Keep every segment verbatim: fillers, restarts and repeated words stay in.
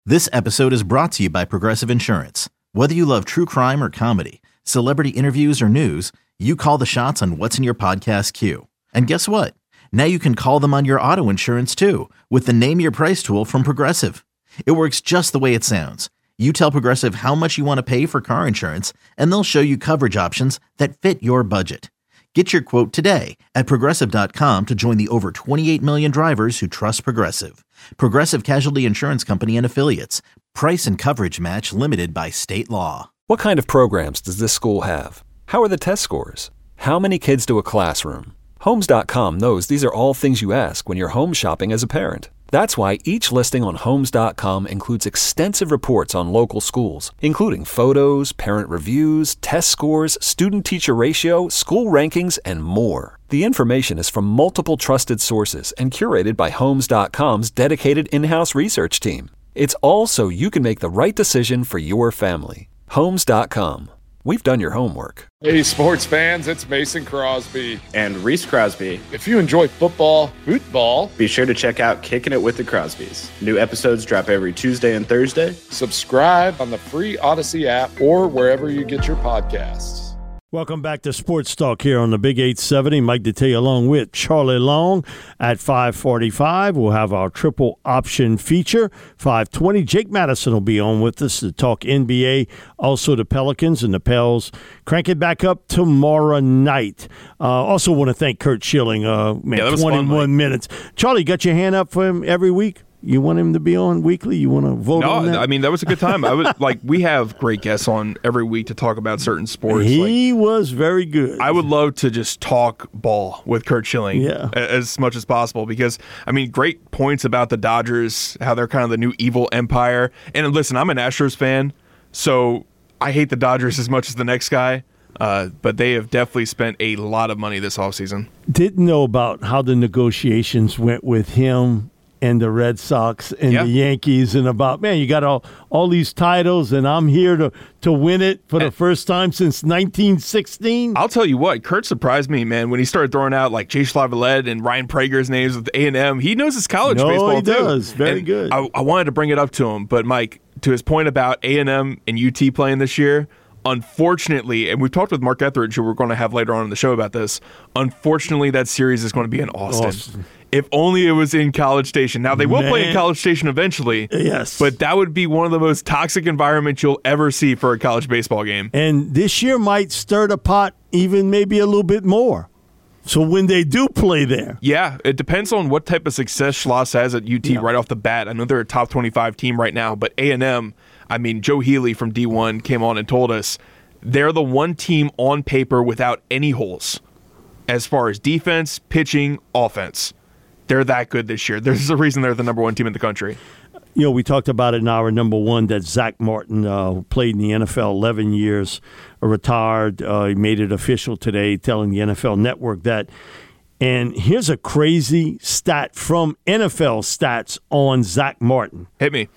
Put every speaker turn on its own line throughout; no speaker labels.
This episode is brought to you by Progressive Insurance. Whether you love true crime or comedy, celebrity interviews or news, you call the shots on what's in your podcast queue. And guess what? Now you can call them on your auto insurance too with the Name Your Price tool from Progressive. It works just the way it sounds. You tell Progressive how much you want to pay for car insurance, and they'll show you coverage options that fit your budget. Get your quote today at Progressive dot com to join the over twenty-eight million drivers who trust Progressive. Progressive Casualty Insurance Company and Affiliates. Price and coverage match limited by state law.
What kind of programs does this school have? How are the test scores? How many kids to a classroom? Homes dot com knows these are all things you ask when you're home shopping as a parent. That's why each listing on Homes dot com includes extensive reports on local schools, including photos, parent reviews, test scores, student-teacher ratio, school rankings, and more. The information is from multiple trusted sources and curated by Homes dot com's dedicated in-house research team. It's all so you can make the right decision for your family. Homes dot com. We've done your homework.
Hey, sports fans, it's Mason Crosby.
And Reese Crosby.
If you enjoy football, football,
be sure to check out Kicking It with the Crosbys. New episodes drop every Tuesday and Thursday.
Subscribe on the free Odyssey app or wherever you get your podcasts.
Welcome back to Sports Talk here on the Big eight seventy. Mike Detillier along with Charlie Long at five forty-five. We'll have our triple option feature. five twenty, Jake Madison will be on with us to talk N B A, also the Pelicans and the Pels. Crank it back up tomorrow night. Uh, also want to thank Kurt Schilling. Uh, man,
yeah,
twenty-one
fun,
minutes. Charlie, got your hand up for him every week? You want him to be on weekly? You want to vote
no,
on that?
I mean, that was a good time. I was like, we have great guests on every week to talk about certain sports.
He
like,
was very good.
I would love to just talk ball with Kurt Schilling
yeah.
as much as possible because, I mean, great points about the Dodgers, how they're kind of the new evil empire. And listen, I'm an Astros fan, so I hate the Dodgers as much as the next guy. Uh, but they have definitely spent a lot of money this offseason.
Didn't know about how the negotiations went with him and the Red Sox and
yeah.
the Yankees, and about, man, you got all, all these titles, and I'm here to, to win it for the first time since nineteen sixteen.
I'll tell you what, Kurt surprised me, man, when he started throwing out like Jay Slavallette and Ryan Prager's names with A and M. He knows his college
no,
baseball,
he
too.
does. Very
and
good.
I, I wanted to bring it up to him, but Mike, to his point about A and M and U T playing this year, unfortunately, and we've talked with Mark Etheridge, who we're going to have later on in the show about this, unfortunately that series is going to be in Austin.
Austin.
If only it was in College Station. Now, they will
Man.
play in College Station eventually.
Yes.
But that would be one of the most toxic environments you'll ever see for a college baseball game.
And this year might stir the pot even maybe a little bit more. So when they do play there.
Yeah, it depends on what type of success Schloss has at U T yeah. right off the bat. I know they're a top twenty-five team right now, but A and M, I mean, Joe Healy from D one came on and told us they're the one team on paper without any holes as far as defense, pitching, offense. They're that good this year. There's a reason they're the number one team in the country.
You know, we talked about it in our number one that Zach Martin, uh, who played in the N F L eleven years, uh, retired. Uh, he made it official today, telling the N F L Network that. And here's a crazy stat from N F L Stats on Zach Martin.
Hit me.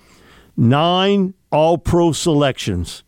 Nine All-Pro selections.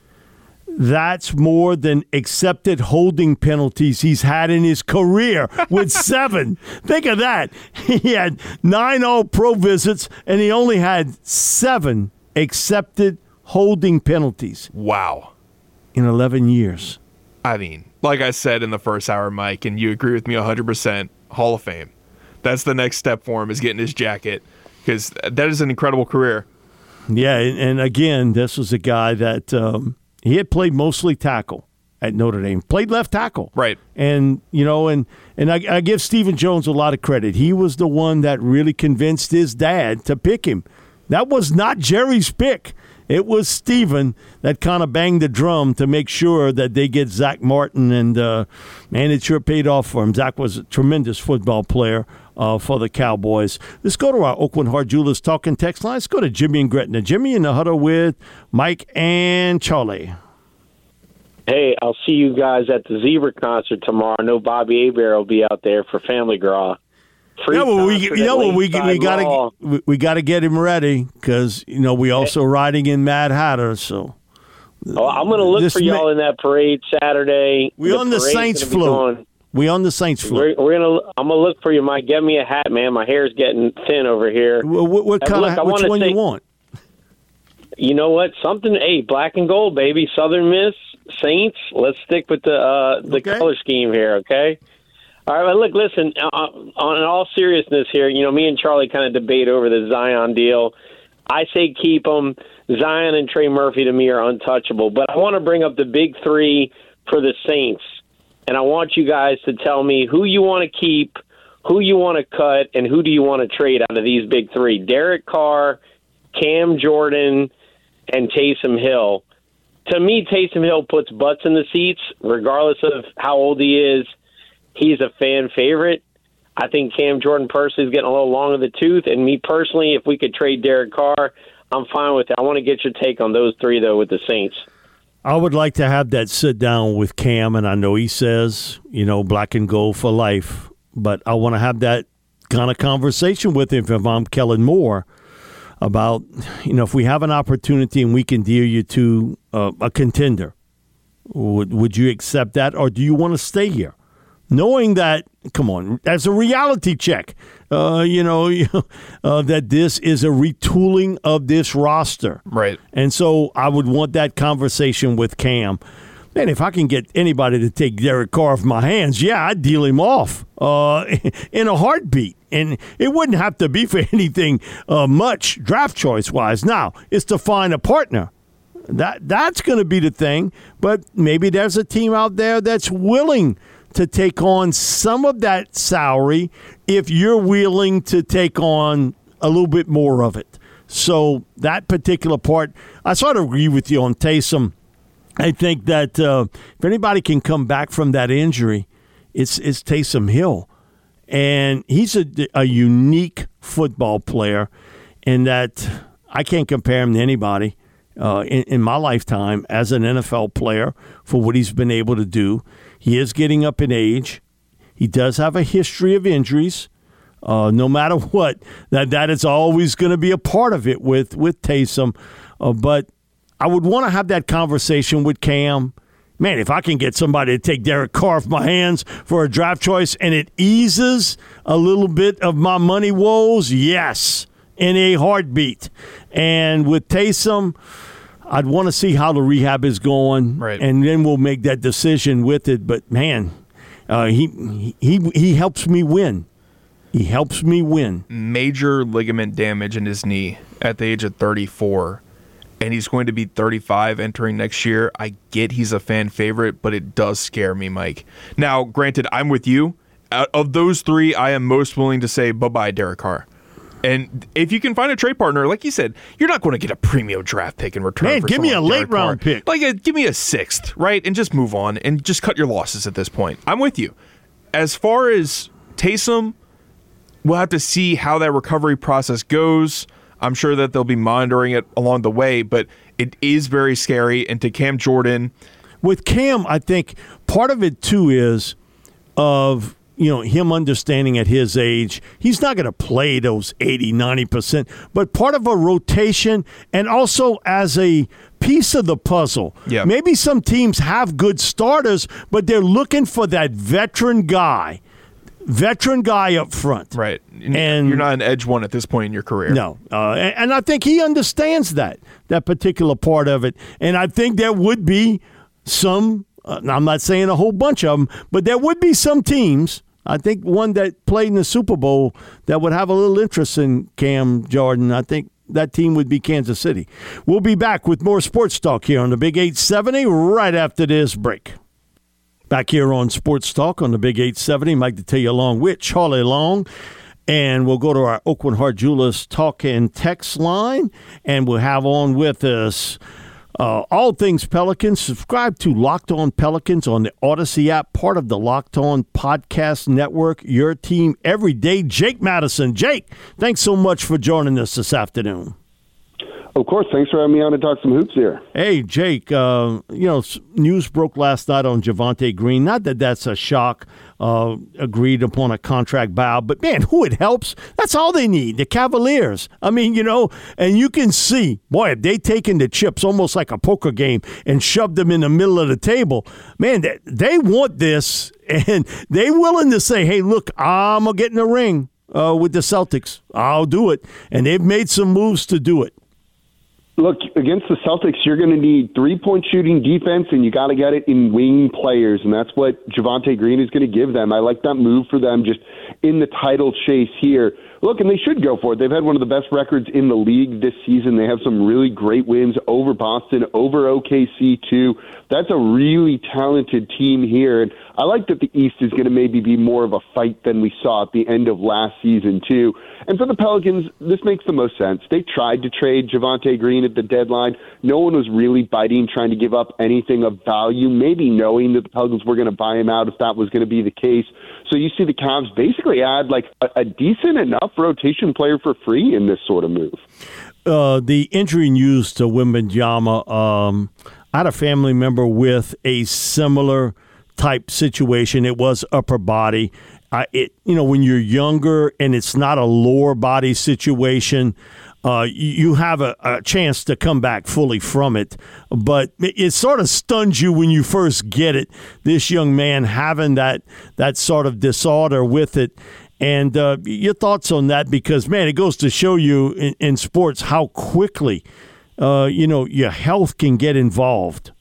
That's more than accepted holding penalties he's had in his career with seven. Think of that. He had nine All-Pro visits, and he only had seven accepted holding penalties.
Wow.
In eleven years.
I mean, like I said in the first hour, Mike, and you agree with me one hundred percent, Hall of Fame. That's the next step for him, is getting his jacket, because that is an incredible career.
Yeah, and, and again, this was a guy that um, – he had played mostly tackle at Notre Dame, played left tackle.
Right.
And, you know, and, and I, I give Stephen Jones a lot of credit. He was the one that really convinced his dad to pick him. That was not Jerry's pick. It was Stephen that kind of banged the drum to make sure that they get Zach Martin, and, uh, man, it sure paid off for him. Zach was a tremendous football player uh, for the Cowboys. Let's go to our Oakland Hard Jewelers talking text line. Let's go to Jimmy and Gretna. Jimmy in the huddle with Mike and Charlie.
Hey, I'll see you guys at the Zebra concert tomorrow. I know Bobby Hebert will be out there for Family Gras. Free
yeah, well, we you know well, we we got to we, we got to get him ready because you know we also riding in Mad Hatter. So
oh, I'm going to look for y'all ma- in that parade Saturday.
We the on the Saints float. We on the Saints float.
We're, we're gonna. I'm gonna look for you, Mike. Get me a hat, man. My hair's getting thin over here.
What, what kind
look,
of which one
say,
you want?
You know what? Something, hey, black and gold, baby. Southern Miss, Saints. Let's stick with the uh, the
Okay.
color scheme here, okay? All right, well, look, listen, uh, on in all seriousness here, you know, me and Charlie kind of debate over the Zion deal. I say keep them. Zion and Trey Murphy, to me, are untouchable. But I want to bring up the big three for the Saints, and I want you guys to tell me who you want to keep, who you want to cut, and who do you want to trade out of these big three. Derek Carr, Cam Jordan, and Taysom Hill. To me, Taysom Hill puts butts in the seats, regardless of how old he is. He's a fan favorite. I think Cam Jordan personally is getting a little long in the tooth. And me personally, if we could trade Derek Carr, I'm fine with it. I want to get your take on those three, though, with the Saints.
I would like to have that sit down with Cam, and I know he says, you know, black and gold for life, but I want to have that kind of conversation with him if I'm Kellen Moore about, you know, if we have an opportunity and we can deal you to uh, a contender, would, would you accept that, or do you want to stay here? Knowing that, come on, that's a reality check, uh, you know, uh, that this is a retooling of this roster.
Right.
And so I would want that conversation with Cam. Man, if I can get anybody to take Derek Carr off my hands, yeah, I'd deal him off uh, in a heartbeat. And it wouldn't have to be for anything uh, much draft choice-wise. Now, it's to find a partner. That That's going to be the thing. But maybe there's a team out there that's willing to take on some of that salary if you're willing to take on a little bit more of it. So that particular part, I sort of agree with you on Taysom. I think that uh, if anybody can come back from that injury, it's it's Taysom Hill. And he's a, a unique football player in that I can't compare him to anybody uh, in, in my lifetime as an N F L player for what he's been able to do. He is getting up in age. He does have a history of injuries. Uh, no matter what, that that is always going to be a part of it with, with Taysom. Uh, but I would want to have that conversation with Cam. Man, if I can get somebody to take Derek Carr off my hands for a draft choice and it eases a little bit of my money woes, yes, in a heartbeat. And with Taysom, I'd want to see how the rehab is going,
right,
and then we'll make that decision with it. But, man, uh, he he he helps me win. He helps me win.
Major ligament damage in his knee at the age of thirty-four. And he's going to be thirty-five entering next year. I get he's a fan favorite, but it does scare me, Mike. Now, granted, I'm with you. Out of those three, I am most willing to say bye-bye, Derek Carr. And if you can find a trade partner, like you said, you're not going to get a premium draft pick in return.
Man,
for
give me a
someone like
late
Derek
round
Carr.
pick.
Like, a, give me a sixth, right? And just move on and just cut your losses at this point. I'm with you. As far as Taysom, we'll have to see how that recovery process goes. I'm sure that they'll be monitoring it along the way, but it is very scary. And to Cam Jordan,
with Cam, I think part of it too is of, you know, him understanding at his age, he's not going to play those eighty, ninety percent, but part of a rotation and also as a piece of the puzzle.
Yeah.
Maybe some teams have good starters, but they're looking for that veteran guy. Veteran guy up front.
Right.
And
you're not an edge one at this point in your career.
No. Uh, and, and I think he understands that, that particular part of it. And I think there would be some, uh, I'm not saying a whole bunch of them, but there would be some teams, I think one that played in the Super Bowl, that would have a little interest in Cam Jordan. I think that team would be Kansas City. We'll be back with more sports talk here on the Big eight seventy right after this break. Back here on Sports Talk on the Big eight seventy, Mike to tell you along with Charlie Long. And we'll go to our Oakland Hart Jewelers talk and text line, and we'll have on with us uh, all things Pelicans. Subscribe to Locked On Pelicans on the Odyssey app, part of the Locked On Podcast Network, your team every day. Jake Madison. Jake, thanks so much for joining us this afternoon.
Of course. Thanks for having me on to talk some hoops here.
Hey, Jake, uh, you know, news broke last night on Javonte Green. Not that that's a shock, uh, agreed upon a contract buyout, but, man, who it helps, that's all they need, the Cavaliers. I mean, you know, and you can see, boy, if they taken the chips almost like a poker game and shoved them in the middle of the table, man, they, they want this, and they willing to say, hey, look, I'm going to get in the ring uh, with the Celtics. I'll do it. And they've made some moves to do it.
Look, against the Celtics, you're going to need three-point shooting defense, and you got to get it in wing players, and that's what Javonte Green is going to give them. I like that move for them just in the title chase here. Look, and they should go for it. They've had one of the best records in the league this season. They have some really great wins over Boston, over O K C, too. That's a really talented team here, and I like that the East is going to maybe be more of a fight than we saw at the end of last season, too. And for the Pelicans, this makes the most sense. They tried to trade Javonte Green at the deadline. No one was really biting, trying to give up anything of value, maybe knowing that the Pelicans were going to buy him out if that was going to be the case. So you see the Cavs basically add like a, a decent enough rotation player for free in this sort of move.
Uh, the injury news to Wembanyama, um, I had a family member with a similar type situation. It was upper body. Uh, it you know, when you're younger and it's not a lower body situation, uh, you, you have a, a chance to come back fully from it. But it, it sort of stuns you when you first get it. This young man having that that sort of disorder with it. And uh, your thoughts on that? Because, man, it goes to show you in, in sports how quickly, uh, you know, your health can get involved.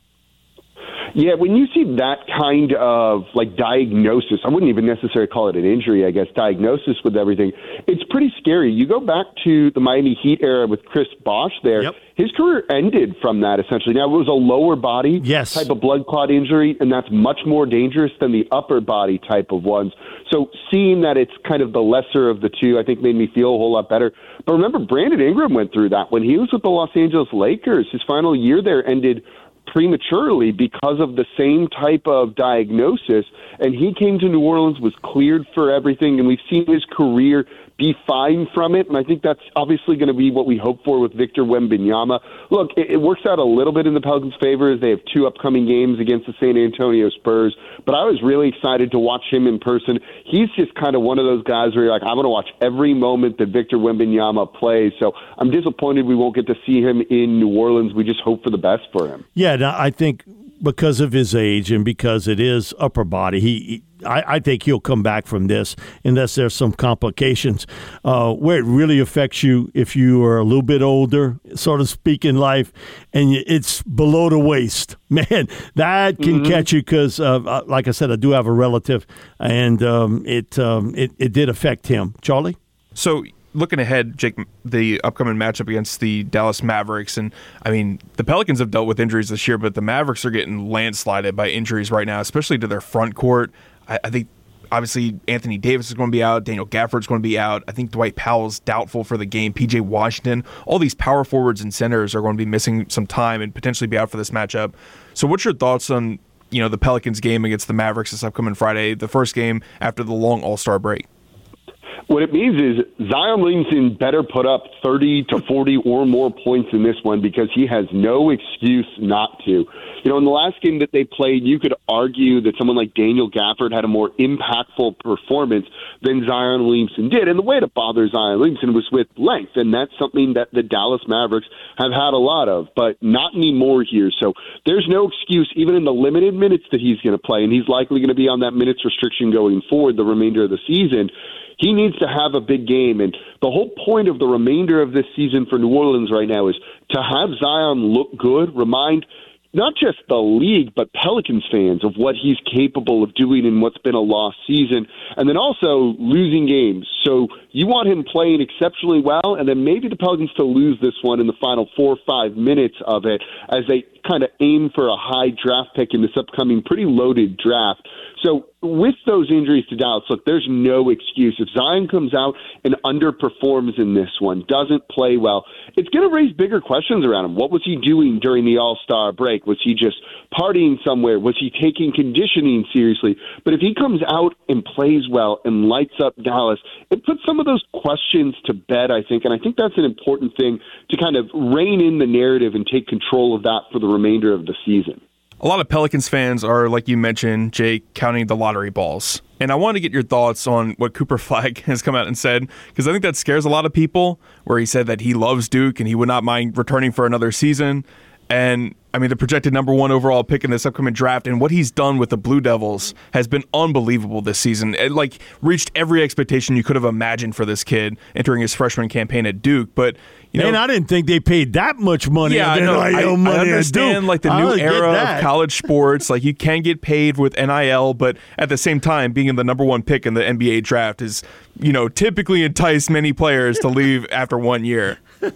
Yeah, when you see that kind of, like, diagnosis, I wouldn't even necessarily call it an injury, I guess, diagnosis with everything, it's pretty scary. You go back to the Miami Heat era with Chris Bosh there. Yep. His career ended from that, essentially. Now, it was a lower body
yes.
type of blood clot injury, and that's much more dangerous than the upper body type of ones. So seeing that it's kind of the lesser of the two, I think made me feel a whole lot better. But remember, Brandon Ingram went through that. When he was with the Los Angeles Lakers, his final year there ended prematurely because of the same type of diagnosis, and he came to New Orleans, was cleared for everything, and we've seen his career be fine from it, and I think that's obviously going to be what we hope for with Victor Wembanyama. Look, it, it works out a little bit in the Pelicans' favor as they have two upcoming games against the San Antonio Spurs, but I was really excited to watch him in person. He's just kind of one of those guys where you're like, I'm going to watch every moment that Victor Wembanyama plays, so I'm disappointed we won't get to see him in New Orleans. We just hope for the best for him.
Yeah, no, I think because of his age and because it is upper body, he, he I, I think he'll come back from this unless there's some complications. Uh, where it really affects you if you are a little bit older, so to speak, in life, and it's below the waist. Man, that can mm-hmm. catch you because, uh, like I said, I do have a relative, and um, it, um, it it did affect him. Charlie?
So looking ahead, Jake, the upcoming matchup against the Dallas Mavericks, and I mean, the Pelicans have dealt with injuries this year, but the Mavericks are getting landslided by injuries right now, especially to their front court. I, I think, obviously, Anthony Davis is going to be out, Daniel Gafford's going to be out. I think Dwight Powell's doubtful for the game. P J Washington, all these power forwards and centers are going to be missing some time and potentially be out for this matchup. So what's your thoughts on, you know, the Pelicans game against the Mavericks this upcoming Friday, the first game after the long All-Star break?
What it means is Zion Williamson better put up thirty to forty or more points in this one because he has no excuse not to. You know, in the last game that they played, you could argue that someone like Daniel Gafford had a more impactful performance than Zion Williamson did. And the way to bother Zion Williamson was with length, and that's something that the Dallas Mavericks have had a lot of, but not anymore here. So there's no excuse, even in the limited minutes that he's going to play, and he's likely going to be on that minutes restriction going forward the remainder of the season. He needs to have a big game, and the whole point of the remainder of this season for New Orleans right now is to have Zion look good, remind not just the league, but Pelicans fans of what he's capable of doing in what's been a lost season, and then also losing games. So you want him playing exceptionally well, and then maybe the Pelicans to lose this one in the final four or five minutes of it as they kind of aim for a high draft pick in this upcoming pretty loaded draft. So with those injuries to Dallas, look, there's no excuse. If Zion comes out and underperforms in this one, doesn't play well, it's going to raise bigger questions around him. What was he doing during the All-Star break? Was he just partying somewhere? Was he taking conditioning seriously? But if he comes out and plays well and lights up Dallas, it puts some of those questions to bed, I think, and I think that's an important thing to kind of rein in the narrative and take control of that for the remainder of the season.
A lot of Pelicans fans are, like you mentioned, Jake, counting the lottery balls. And I want to get your thoughts on what Cooper Flagg has come out and said, because I think that scares a lot of people, where he said that he loves Duke and he would not mind returning for another season. And, I mean, the projected number one overall pick in this upcoming draft and what he's done with the Blue Devils has been unbelievable this season. It, like, reached every expectation you could have imagined for this kid entering his freshman campaign at Duke. But, You know,
Man, I didn't think they paid that much money.
Yeah, I know. I,
money
I understand like the new era of college sports. Like you can get paid with N I L, but at the same time, being the number one pick in the N B A draft is, you know, typically entice many players to leave after one year.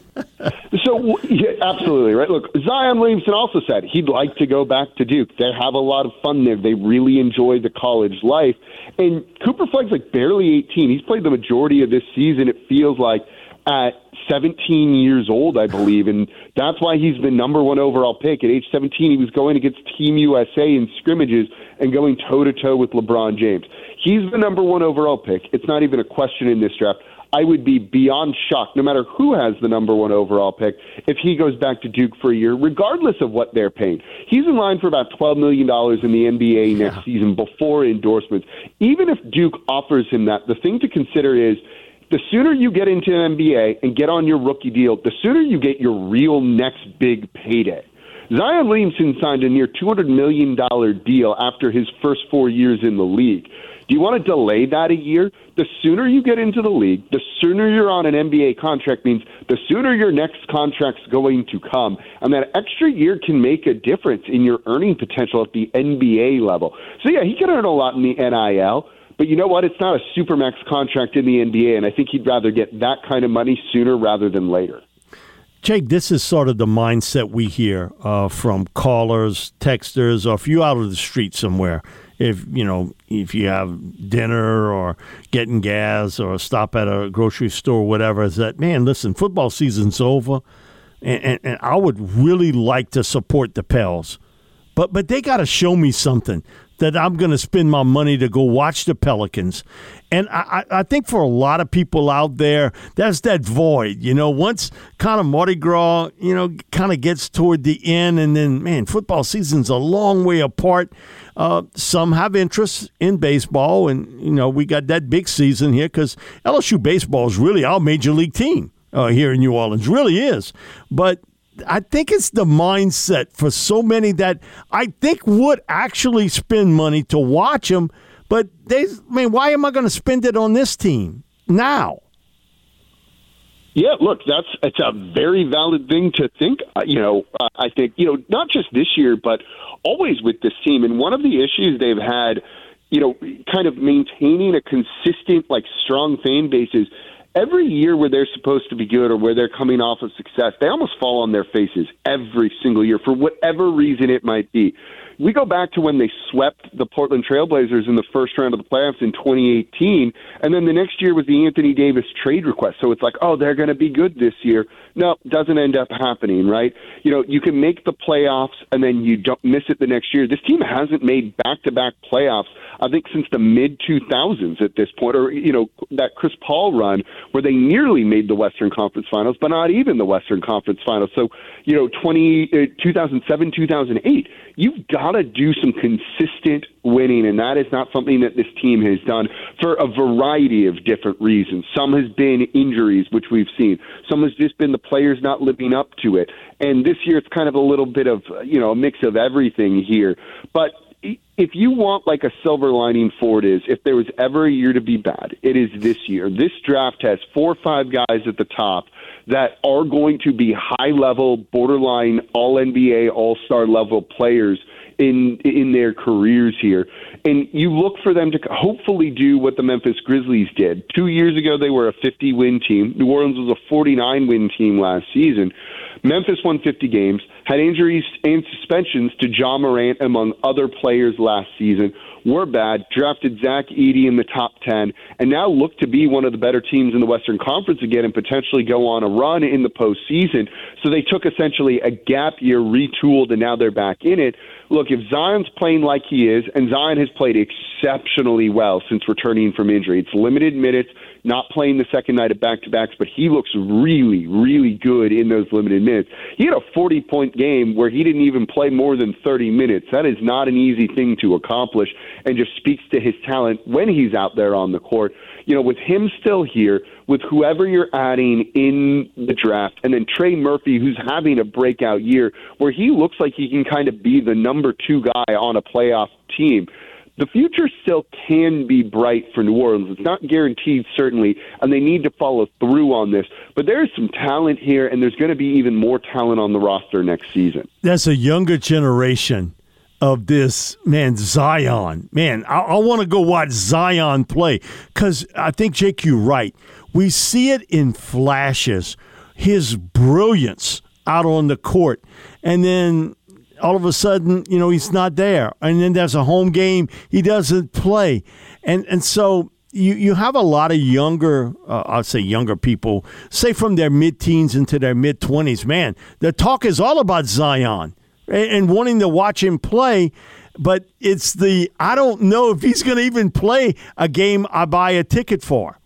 So, yeah, absolutely, right? Look, Zion Williamson also said he'd like to go back to Duke. They have a lot of fun there. They really enjoy the college life. And Cooper Flagg's like barely eighteen. He's played the majority of this season, it feels like, at seventeen years old, I believe, and that's why he's the number one overall pick. At age seventeen, he was going against Team U S A in scrimmages and going toe-to-toe with LeBron James. He's the number one overall pick. It's not even a question in this draft. I would be beyond shocked, no matter who has the number one overall pick, if he goes back to Duke for a year, regardless of what they're paying. He's in line for about twelve million dollars in the N B A next yeah. season before endorsements. Even if Duke offers him that, the thing to consider is the sooner you get into an N B A and get on your rookie deal, the sooner you get your real next big payday. Zion Williamson signed a near two hundred million dollars deal after his first four years in the league. Do you want to delay that a year? The sooner you get into the league, the sooner you're on an N B A contract means the sooner your next contract's going to come. And that extra year can make a difference in your earning potential at the N B A level. So, yeah, he can earn a lot in the N I L. But you know what? It's not a supermax contract in the N B A, and I think he'd rather get that kind of money sooner rather than later.
Jake, this is sort of the mindset we hear uh, from callers, texters, or if you're out of the street somewhere. If you know, if you have dinner or getting gas or stop at a grocery store, or whatever, is that, man, listen, football season's over, and, and, and I would really like to support the Pels, but but they got to show me something that I'm going to spend my money to go watch the Pelicans. And I, I think for a lot of people out there, that's that void. You know, once kind of Mardi Gras, you know, kind of gets toward the end, and then, man, football season's a long way apart. Uh, some have interest in baseball, and, you know, we got that big season here because L S U baseball is really our major league team uh, here in New Orleans. Really is. But I think it's the mindset for so many that I think would actually spend money to watch them, but they, I mean, why am I going to spend it on this team now?
Yeah, look, that's it's a very valid thing to think. Uh, you know, uh, I think, you know, not just this year, but always with this team. And one of the issues they've had, you know, kind of maintaining a consistent, like, strong fan base is every year where they're supposed to be good or where they're coming off of success, they almost fall on their faces every single year for whatever reason it might be. We go back to when they swept the Portland Trailblazers in the first round of the playoffs in twenty eighteen, and then the next year was the Anthony Davis trade request. So it's like, oh, they're going to be good this year. No, doesn't end up happening, right? You know, you can make the playoffs and then you don't miss it the next year. This team hasn't made back-to-back playoffs, I think, since the mid two thousands at this point, or, you know, that Chris Paul run where they nearly made the Western Conference Finals, but not even the Western Conference Finals. So, you know, twenty, uh, two thousand seven, two thousand eight, you've got to do some consistent winning, and that is not something that this team has done for a variety of different reasons. Some has been injuries, which we've seen. Some has just been the players not living up to it. And this year it's kind of a little bit of, you know, a mix of everything here. But if you want like a silver lining for it is, if there was ever a year to be bad, it is this year. This draft has four or five guys at the top that are going to be high-level, borderline all-N B A, all-star level players in in their careers here. And you look for them to hopefully do what the Memphis Grizzlies did. Two years ago, they were a fifty-win team. New Orleans was a forty-nine win team last season. Memphis won fifty games, had injuries and suspensions to Ja Morant, among other players last season, were bad, drafted Zach Edey in the top ten, and now look to be one of the better teams in the Western Conference again and potentially go on a run in the postseason. So they took essentially a gap year, retooled, and now they're back in it. Look, if Zion's playing like he is, and Zion has played exceptionally well since returning from injury, it's limited minutes, not playing the second night of back-to-backs, but he looks really, really good in those limited minutes. He had a forty-point game where he didn't even play more than thirty minutes. That is not an easy thing to accomplish and just speaks to his talent when he's out there on the court. You know, with him still here, with whoever you're adding in the draft, and then Trey Murphy, who's having a breakout year where he looks like he can kind of be the number two guy on a playoff team. the future still can be bright for New Orleans. It's not guaranteed, certainly, and they need to follow through on this. But there is some talent here, and there's going to be even more talent on the roster next season.
That's a younger generation of this, man, Zion. Man, I, I want to go watch Zion play because I think, Jake, you're right. We see it in flashes, his brilliance out on the court, and then all of a sudden, you know, he's not there. And then there's a home game, he doesn't play. And and so you, you have a lot of younger, uh, I'll say younger people, say from their mid-teens into their mid-twenties. Man, the talk is all about Zion and, and wanting to watch him play. But it's the, I don't know if he's going to even play a game I buy a ticket for.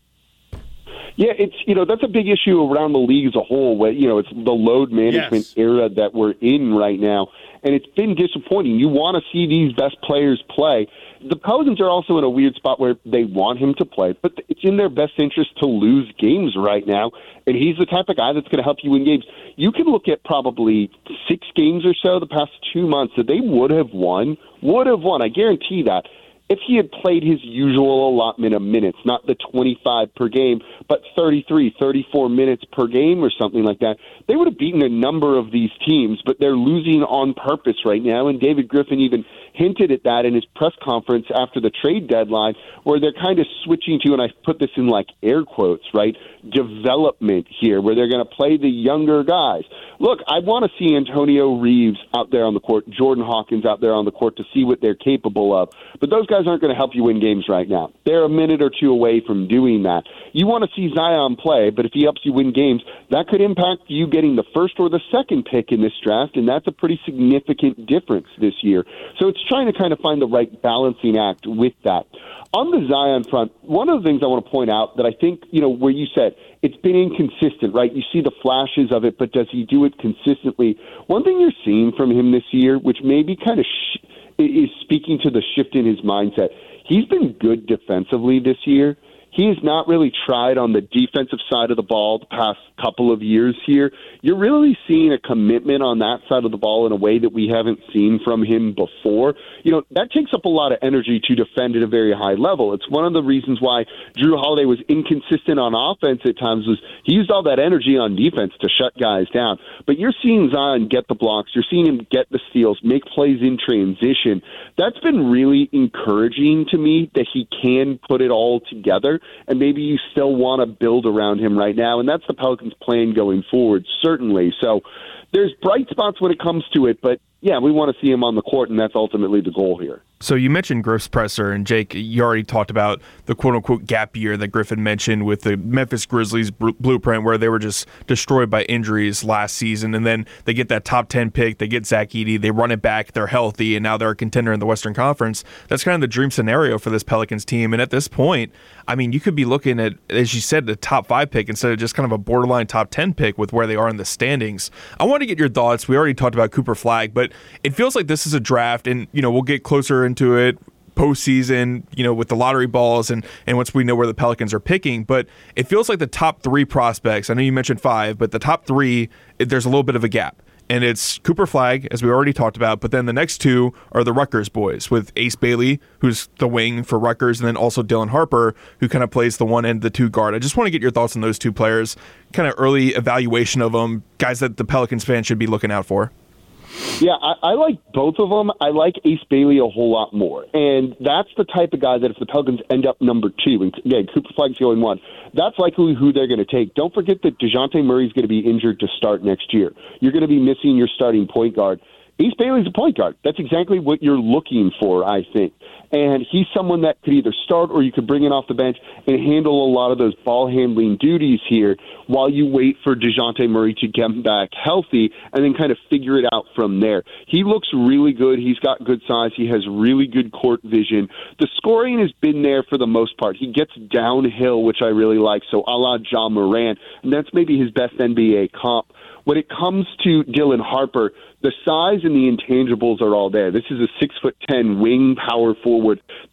Yeah, it's, you know, that's a big issue around the league as a whole. Where, you know, it's the load management yes. era that we're in right now. And it's been disappointing. You want to see these best players play. The Pelicans are also in a weird spot where they want him to play, but it's in their best interest to lose games right now. And he's the type of guy that's going to help you win games. You can look at probably six games or so the past two months that they would have won, would have won. I guarantee that. If he had played his usual allotment of minutes, not the twenty-five per game, but thirty-three, thirty-four minutes per game or something like that, they would have beaten a number of these teams, but they're losing on purpose right now. And David Griffin even hinted at that in his press conference after the trade deadline, where they're kind of switching to, and I put this in like air quotes, right, development here, where they're going to play the younger guys. Look, I want to see Antonio Reeves out there on the court, Jordan Hawkins out there on the court to see what they're capable of. But those guys aren't going to help you win games right now. They're a minute or two away from doing that. You want to see Zion play, but if he helps you win games, that could impact you getting the first or the second pick in this draft, and that's a pretty significant difference this year. So it's trying to kind of find the right balancing act with that. On the Zion front, one of the things I want to point out that I think, you know, where you said it's been inconsistent, right? You see the flashes of it, but does he do it consistently? One thing you're seeing from him this year, which maybe kind of sh- is speaking to the shift in his mindset, he's been good defensively this year. He has not really tried on the defensive side of the ball the past couple of years here. You're really seeing a commitment on that side of the ball in a way that we haven't seen from him before. You know, that takes up a lot of energy to defend at a very high level. It's one of the reasons why Drew Holiday was inconsistent on offense at times, was he used all that energy on defense to shut guys down. But you're seeing Zion get the blocks. You're seeing him get the steals, make plays in transition. That's been really encouraging to me that he can put it all together. And maybe you still want to build around him right now, and that's the Pelicans' plan going forward, certainly. So there's bright spots when it comes to it, but yeah, we want to see him on the court, and that's ultimately the goal here.
So you mentioned Griff's presser, and Jake, you already talked about the quote-unquote gap year that Griffin mentioned with the Memphis Grizzlies br- blueprint, where they were just destroyed by injuries last season, and then they get that top ten pick, they get Zach Edey, they run it back, they're healthy, and now they're a contender in the Western Conference. That's kind of the dream scenario for this Pelicans team, and at this point, I mean, you could be looking at, as you said, the top five pick instead of just kind of a borderline top ten pick with where they are in the standings. I want to get your thoughts. We already talked about Cooper Flagg, but it feels like this is a draft, and you know we'll get closer into it postseason, you know, with the lottery balls and, and once we know where the Pelicans are picking. But it feels like the top three prospects, I know you mentioned five, but the top three, there's a little bit of a gap. And it's Cooper Flagg, as we already talked about, but then the next two are the Rutgers boys with Ace Bailey, who's the wing for Rutgers, and then also Dylan Harper, who kind of plays the one end, the two guard. I just want to get your thoughts on those two players, kind of early evaluation of them, guys that the Pelicans fans should be looking out for.
Yeah, I, I like both of them. I like Ace Bailey a whole lot more. And that's the type of guy that if the Pelicans end up number two, and again, Cooper Flagg's going one, that's likely who they're going to take. Don't forget that DeJounte Murray's going to be injured to start next year. You're going to be missing your starting point guard. Ace Bailey's a point guard. That's exactly what you're looking for, I think. And he's someone that could either start or you could bring in off the bench and handle a lot of those ball-handling duties here while you wait for DeJounte Murray to get back healthy and then kind of figure it out from there. He looks really good. He's got good size. He has really good court vision. The scoring has been there for the most part. He gets downhill, which I really like, so a la Ja Morant, and that's maybe his best N B A comp. When it comes to Dylan Harper, the size and the intangibles are all there. This is a six foot ten wing power forward that has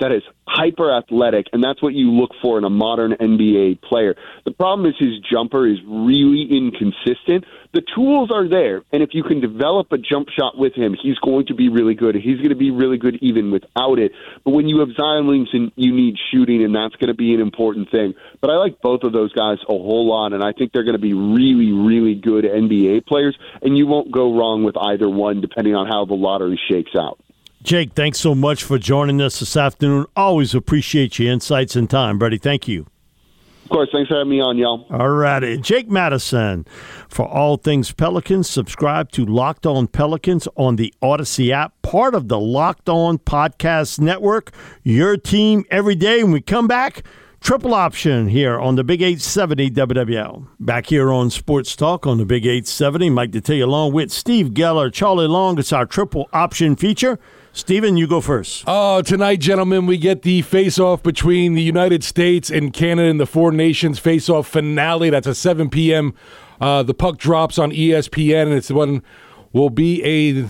hyper athletic, and that's what you look for in a modern N B A player. The problem is his jumper is really inconsistent. The tools are there, and if you can develop a jump shot with him, he's going to be really good. He's going to be really good even without it. But when you have Zion Williamson, you need shooting, and that's going to be an important thing. But I like both of those guys a whole lot, and I think they're going to be really, really good N B A players, and you won't go wrong with either one depending on how the lottery shakes out.
Jake, thanks so much for joining us this afternoon. Always appreciate your insights and time, buddy. Thank you.
Of course. Thanks for having me on, y'all.
All righty. Jake Madison. For all things Pelicans, subscribe to Locked On Pelicans on the Odyssey app, part of the Locked On Podcast Network. Your team every day. When we come back, triple option here on the Big eight seventy W W L. Back here on Sports Talk on the Big eight seventy. Mike Detillier along with Steve Geller, Charlie Long. It's our triple option feature. Steven, you go first.
Oh, tonight, gentlemen, we get the face-off between the United States and Canada in the Four Nations face-off finale. That's at seven p.m. Uh, the puck drops on E S P N, and it's one will be a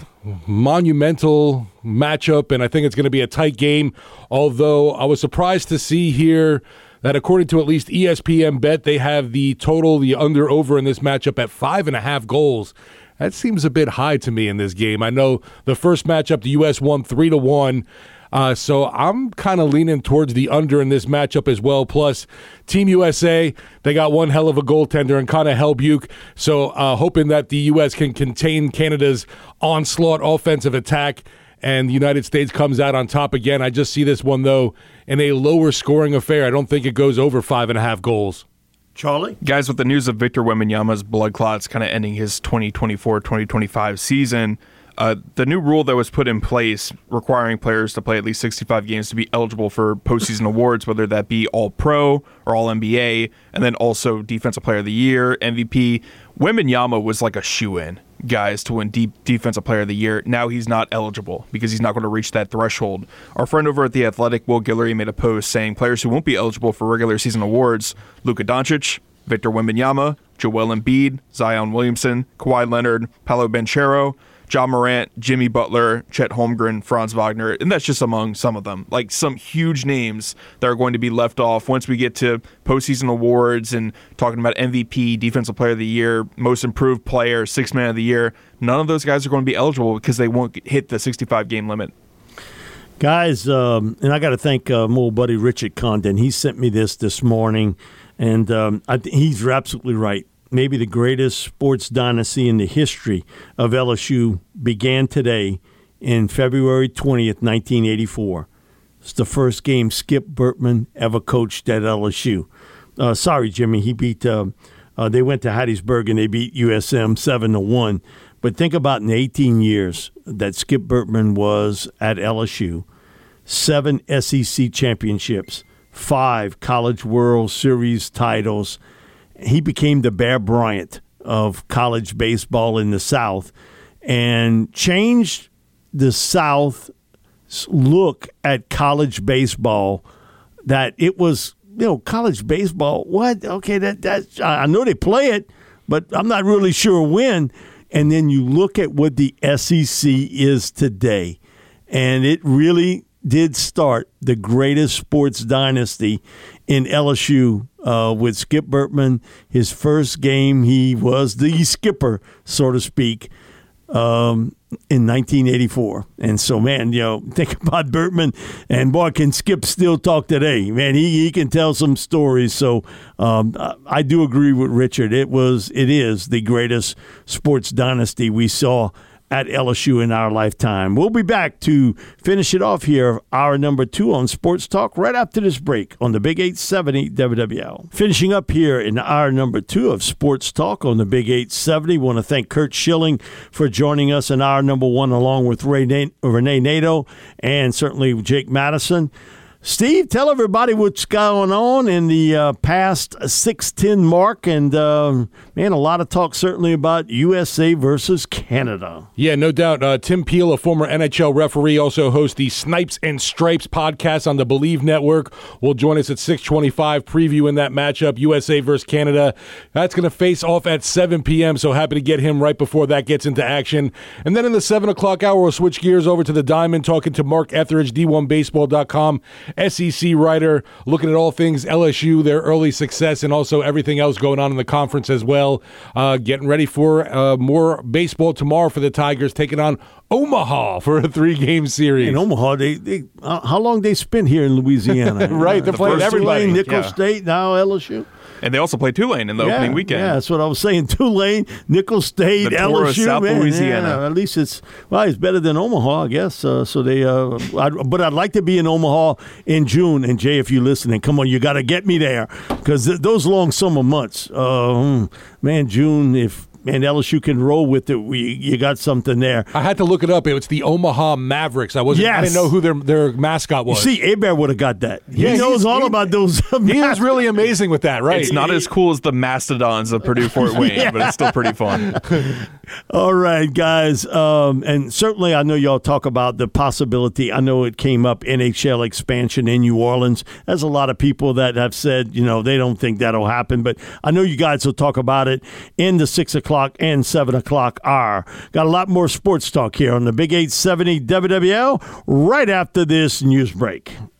monumental matchup, and I think it's going to be a tight game, although I was surprised to see here that according to at least E S P N Bet, they have the total, the under-over in this matchup at five and a half goals. That seems a bit high to me in this game. I know the first matchup, the U S won three to one, uh, so I'm kind of leaning towards the under in this matchup as well. Plus, Team U S A, they got one hell of a goaltender in Connor Hellebuyck, so uh, hoping that the U S can contain Canada's onslaught offensive attack and the United States comes out on top again. I just see this one, though, in a lower scoring affair. I don't think it goes over five and a half goals.
Charlie?
Guys, with the news of Victor Wembanyama's blood clots kind of ending his twenty twenty-four twenty twenty-five season, uh, the new rule that was put in place requiring players to play at least sixty-five games to be eligible for postseason awards, whether that be All-Pro or All-N B A, and then also Defensive Player of the Year, M V P. Wembanyama was like a shoo-in, guys, to win Deep Defensive Player of the Year. Now he's not eligible because he's not going to reach that threshold. Our friend over at The Athletic, Will Guillory, made a post saying players who won't be eligible for regular season awards: Luka Doncic, Victor Wembanyama, Joel Embiid, Zion Williamson, Kawhi Leonard, Paolo Banchero, John Morant, Jimmy Butler, Chet Holmgren, Franz Wagner, and that's just among some of them. Like some huge names that are going to be left off once we get to postseason awards and talking about M V P, Defensive Player of the Year, Most Improved Player, Sixth Man of the Year. None of those guys are going to be eligible because they won't hit the sixty-five game limit.
Guys, um, and I got to thank uh, my old buddy Richard Condon. He sent me this this morning, and um, I th- he's absolutely right. Maybe the greatest sports dynasty in the history of L S U began today in February twentieth, nineteen eighty-four. It's the first game Skip Bertman ever coached at L S U. Uh, sorry, Jimmy, he beat. Uh, uh, they went to Hattiesburg and they beat U S M seven to one. But think about in the eighteen years that Skip Bertman was at L S U, seven S E C championships, five College World Series titles. He became the Bear Bryant of college baseball in the South and changed the South's look at college baseball, that it was, you know, college baseball, what? Okay, that that I know they play it, but I'm not really sure when. And then you look at what the S E C is today, and it really did start the greatest sports dynasty in L S U uh, with Skip Bertman. His first game, he was the skipper, so to speak, um, in nineteen eighty-four. And so, man, you know, think about Bertman, and boy, can Skip still talk today. Man, he, he can tell some stories. So um, I do agree with Richard. It was, it is the greatest sports dynasty we saw at L S U in our lifetime. We'll be back to finish it off here, hour number two on Sports Talk, right after this break on the Big eight seventy W W L. Finishing up here in hour number two of Sports Talk on the Big eight seventy. Want to thank Kurt Schilling for joining us in hour number one, along with Renee, Renee Nato and certainly Jake Madison. Steve, tell everybody what's going on in the uh, past six ten mark. And, uh, man, a lot of talk certainly about U S A versus Canada.
Yeah, no doubt. Uh, Tim Peel, a former N H L referee, also hosts the Snipes and Stripes podcast on the Believe Network. Will join us at six twenty-five, previewing that matchup, U S A versus Canada. That's going to face off at seven p.m., so happy to get him right before that gets into action. And then in the seven o'clock hour, we'll switch gears over to the Diamond, talking to Mark Etheridge, D one baseball dot com, S E C writer, looking at all things L S U, their early success, and also everything else going on in the conference as well. Uh, getting ready for uh, more baseball tomorrow for the Tigers, taking on Omaha for a three-game series.
In Omaha, they, they uh, how long they spent here in Louisiana?
Right, they're
the
playing
first
everybody.
Tulane, Nickel
Yeah.
State, now L S U.
And they also play Tulane in the
yeah,
opening weekend.
Yeah, that's what I was saying. Tulane, Nickel State,
The
L
tour of
S U,
South
man,
Louisiana.
yeah, at least it's well, it's better than Omaha, I guess. Uh, so they, uh, I'd, but I'd like to be in Omaha in June. And Jay, if you're listening, come on, you got to get me there because th- those long summer months, uh, man, June if. Man, L S U can roll with it. We, you got something there.
I had to look it up. It was the Omaha Mavericks. I wasn't.
Yes.
I didn't know who their their mascot was.
You see, Hebert would have got that. He
Yeah,
knows
he's-
all
he-
about those.
He was really amazing with that, right?
It's not as cool as the Mastodons of Purdue Fort Wayne, but it's still pretty fun.
All right, guys. Um, and certainly I know y'all talk about the possibility. I know it came up, N H L expansion in New Orleans. There's a lot of people that have said, you know, they don't think that'll happen. But I know you guys will talk about it in the six o'clock and seven o'clock hour. Got a lot more sports talk here on the Big eight seventy W W L right after this news break.